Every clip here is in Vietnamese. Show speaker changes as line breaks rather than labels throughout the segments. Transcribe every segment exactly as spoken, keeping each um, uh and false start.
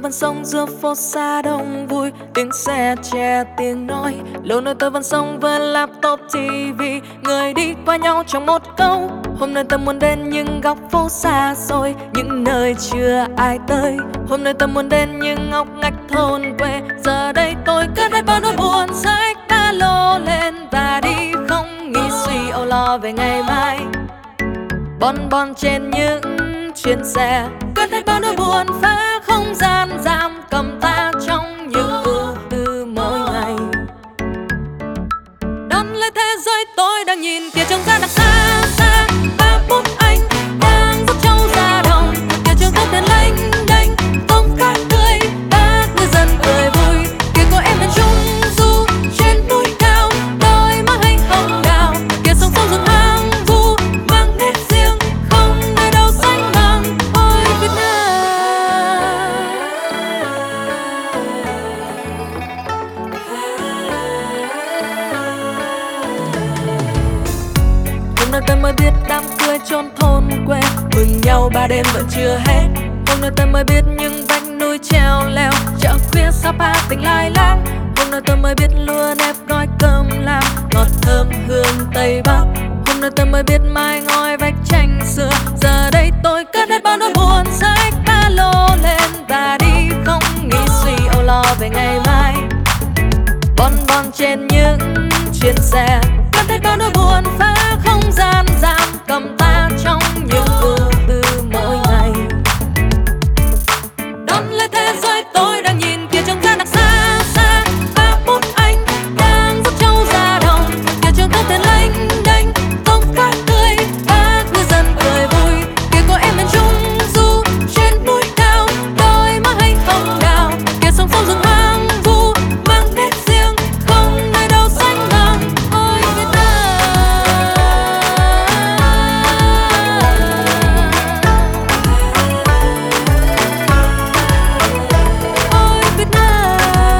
vẫn sống giữa phố xa đông vui, tiếng xe che tiếng nói. Lâu nay tôi vẫn sống với laptop ti vi, người đi qua nhau trong một câu. Hôm nay tôi muốn đến những góc phố xa xôi, những nơi chưa ai tới. Hôm nay tôi muốn đến những ngóc ngách thôn quê. Giờ đây tôi cất hết bao nỗi buồn, xách ba lô lên và đi, không nghĩ suy âu lo về ngày mai. Bon bon trên những chuyến xe, cất hết bao nỗi buồn, phá không gian giam cầm ta trong những ưu tư mỗi ngày. Đón lấy thế giới tôi đang nhìn kia trông ra đằng xa xa, ba bốn anh đang dắt trâu ra đồng. Kia trường tóc đèn lênh đênh, tông cát tươi, bác ngư dân cười vui. Kia có em bên trung du trên núi cao, đôi má hay hồng đào. Kia sông sâu rừng hoang vu mang nét riêng, không nơi đâu sánh bằng ôi Việt Nam. Hôm nay tôi mới biết đám cưới chôn thôn quê, mừng nhau ba đêm vẫn chưa hết. Hôm nay tôi mới biết những vách núi treo leo, chợ khuya Sapa tình lai lang. Hôm nay tôi mới biết lúa nếp gói cơm lam, ngọt thơm hương Tây Bắc. Hôm nay tôi mới biết mái ngói vách tranh xưa. Giờ đây tôi cất hết bao nỗi buồn, xách ba lô lên và đi, không nghĩ suy âu lo về ngày mai. Bon bon trên những chuyến xe, cất hết bao nỗi buồn, phá không gian giam cầm ta trong những ưu tư mỗi ngày. Đón lấy thế giới tôi đang nhìn kia trông ra đằng xa xa, ba bốn anh đang dắt trâu ra đồng. Kia trường tóc đèn lênh đênh, tông cát tươi, bác ngư dân cười vui. Kia có em bên trung du trên núi cao, đôi má hay hồng đào. Kia sông sâu rừng hoang vu mang nét riêng, không nơi đâu sánh bằng ôi Việt Nam. Ôi Việt Nam.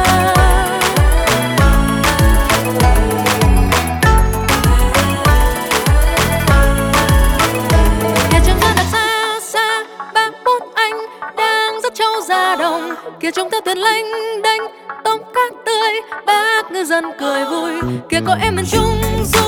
Kia trông ra đằng xa xa, ba bốn anh đang dắt trâu ra đồng. Kia trông theo thuyền lênh đênh, tôm cát tươi, bác ngư dân cười vui. Kia có em bên trung du